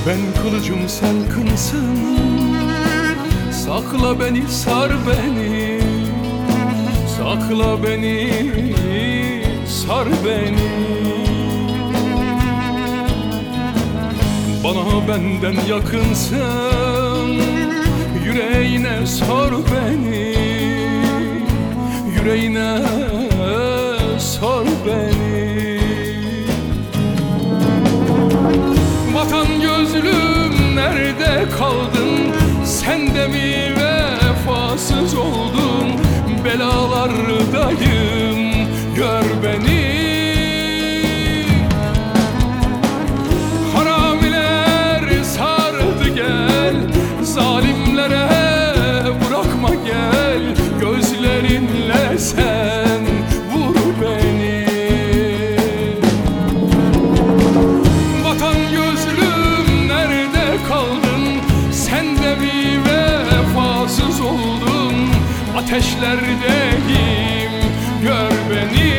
Ben kılıcım sen kınsın, sakla beni, sar beni, sakla beni, sar beni. Bana benden yakınsın, yüreğine sar beni, yüreğine sar beni. Vatan gözlüm nerede kaldın? Sen de mi vefasız oldun? Belalardayım, gör beni. Haramiler sardı gel, zalimlere bırakma gel. Gözlerinle sen vur beni. Vatan gözlüm nerede kaldın? Sen de mi vefasız oldun? Ateşlerdeyim, gör beni.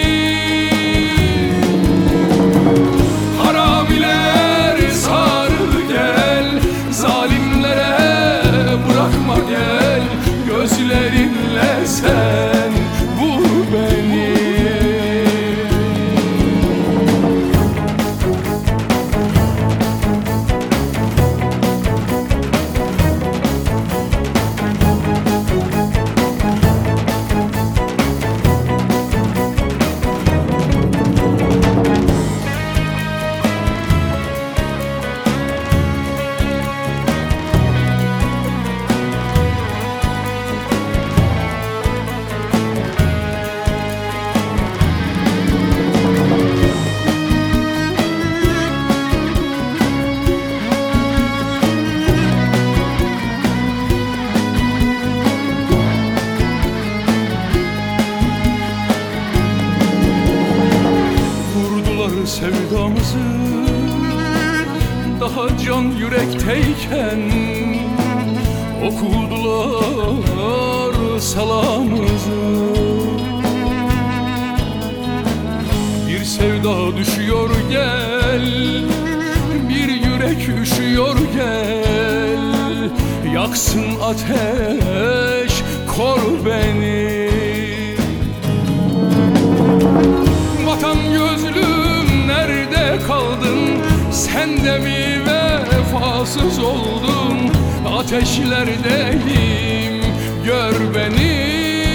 Haramiler sardı gel, zalimlere bırakma gel. Gözlerinle sen vur beni. Sevdamızı daha can yürekteyken okudular salamızı. Bir sevda düşüyor gel, bir yürek üşüyor gel. Yaksın ateş, kor beni. Vatan gözlüm nerede kaldın? Sen de mi vefasız oldun? Ateşlerdeyim, gör beni.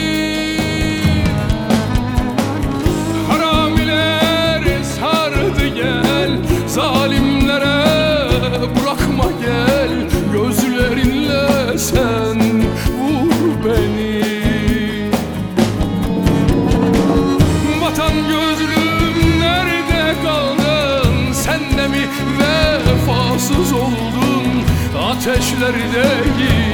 Haramiler sardı gel, zalimlere bırakma gel. Gözlerinle sen vur beni. Vatan gözlüm nerede kaldın? Sen de mi vefasız oldun? Ateşlerdeyim,